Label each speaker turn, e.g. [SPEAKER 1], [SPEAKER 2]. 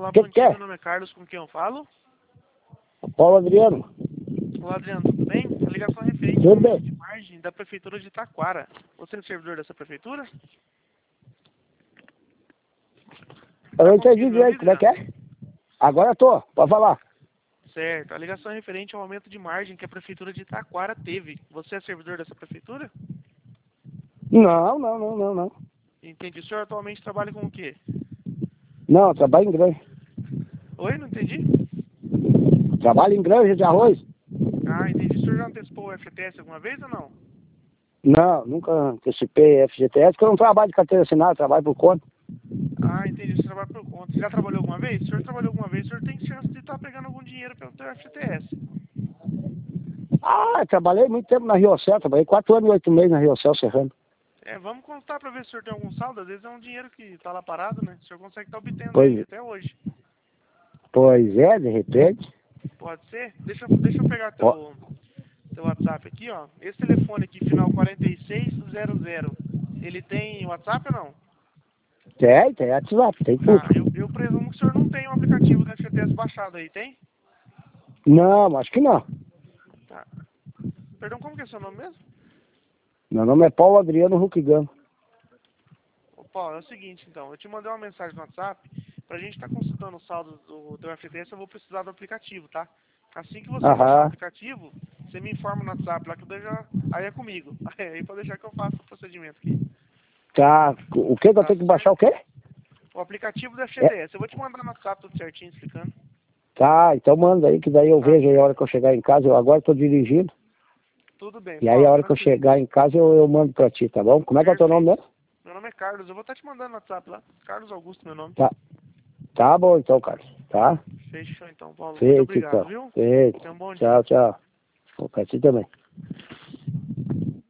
[SPEAKER 1] Olá,
[SPEAKER 2] Que
[SPEAKER 1] bom dia.
[SPEAKER 2] quer?
[SPEAKER 1] Meu nome é Carlos, com quem eu falo?
[SPEAKER 2] Paulo Adriano.
[SPEAKER 1] Olá, Adriano, tudo bem? A ligação é referente ao
[SPEAKER 2] Tudo
[SPEAKER 1] aumento
[SPEAKER 2] bem.
[SPEAKER 1] de margem da Prefeitura de Taquara. Você é servidor dessa Prefeitura?
[SPEAKER 2] Eu
[SPEAKER 1] Tá
[SPEAKER 2] não entendi
[SPEAKER 1] conseguindo me ouvir,
[SPEAKER 2] direito, como é que
[SPEAKER 1] Adriano?
[SPEAKER 2] é? Agora tô, pode falar.
[SPEAKER 1] Certo. A ligação é referente ao aumento de margem que a Prefeitura de Taquara teve. Você é servidor dessa Prefeitura?
[SPEAKER 2] Não.
[SPEAKER 1] Entendi. O senhor atualmente trabalha com o quê?
[SPEAKER 2] Não, eu trabalho em granja.
[SPEAKER 1] Oi, não entendi?
[SPEAKER 2] Trabalho em granja de arroz?
[SPEAKER 1] Ah, entendi. O senhor já antecipou o FGTS alguma vez ou não?
[SPEAKER 2] Não, nunca antecipei FGTS, porque eu não trabalho de carteira assinada, eu trabalho por conta.
[SPEAKER 1] Ah, entendi. Você trabalha por conta. Você já trabalhou alguma vez? Se o senhor trabalhou alguma vez, o senhor tem chance de estar pegando algum dinheiro pelo seu FGTS.
[SPEAKER 2] Ah, eu trabalhei muito tempo na Riocel, trabalhei 4 anos e 8 meses na Riocel Serrano.
[SPEAKER 1] É, vamos contar para ver se o senhor tem algum saldo. Às vezes é um dinheiro que está lá parado, né? O senhor consegue estar obtendo ele
[SPEAKER 2] Pois,
[SPEAKER 1] até hoje.
[SPEAKER 2] pois é, de repente.
[SPEAKER 1] Pode ser? Deixa eu pegar
[SPEAKER 2] Ó,
[SPEAKER 1] teu WhatsApp aqui, ó. Esse telefone aqui, final 4600. Ele tem WhatsApp ou não?
[SPEAKER 2] tem WhatsApp, tem tudo.
[SPEAKER 1] Tá, eu presumo que o senhor não tem um aplicativo da FGTS baixado aí, tem?
[SPEAKER 2] Não, acho que não.
[SPEAKER 1] Tá. Perdão, como que é seu nome mesmo?
[SPEAKER 2] Meu nome é Paulo Adriano Ruquigano.
[SPEAKER 1] Ô, Paulo, é o seguinte, então. Eu te mandei uma mensagem no WhatsApp. Pra gente estar consultando o saldo do teu FGTS, eu vou precisar do aplicativo, tá? Assim que você baixar o
[SPEAKER 2] Aham.
[SPEAKER 1] aplicativo, você me informa no WhatsApp lá que eu já... Aí é comigo. Aí pode deixar que eu faço o procedimento aqui.
[SPEAKER 2] Tá. O que eu
[SPEAKER 1] Tá
[SPEAKER 2] tenho que baixar
[SPEAKER 1] certo?
[SPEAKER 2] o quê?
[SPEAKER 1] O aplicativo da
[SPEAKER 2] É.
[SPEAKER 1] FGTS. Eu vou te mandar no WhatsApp tudo certinho, explicando.
[SPEAKER 2] Tá, então manda aí, que daí eu
[SPEAKER 1] Tá
[SPEAKER 2] vejo aí a hora
[SPEAKER 1] certo.
[SPEAKER 2] que eu chegar em casa. Eu agora estou dirigindo.
[SPEAKER 1] Tudo bem,
[SPEAKER 2] E aí a
[SPEAKER 1] Paulo,
[SPEAKER 2] hora que eu
[SPEAKER 1] tranquilo
[SPEAKER 2] chegar
[SPEAKER 1] então.
[SPEAKER 2] em casa eu mando pra ti, tá bom? Como é que é o teu nome
[SPEAKER 1] Perfeito.
[SPEAKER 2] mesmo?
[SPEAKER 1] Meu nome é Carlos, eu vou estar te mandando no WhatsApp lá. Carlos Augusto, meu nome.
[SPEAKER 2] Tá. Tá bom então, Carlos. Tá?
[SPEAKER 1] Fechou então, Paulo. Muito
[SPEAKER 2] Feito
[SPEAKER 1] obrigado,
[SPEAKER 2] então.
[SPEAKER 1] viu?
[SPEAKER 2] Feito.
[SPEAKER 1] Tenha um bom dia.
[SPEAKER 2] Tchau, tchau. Pra ti também.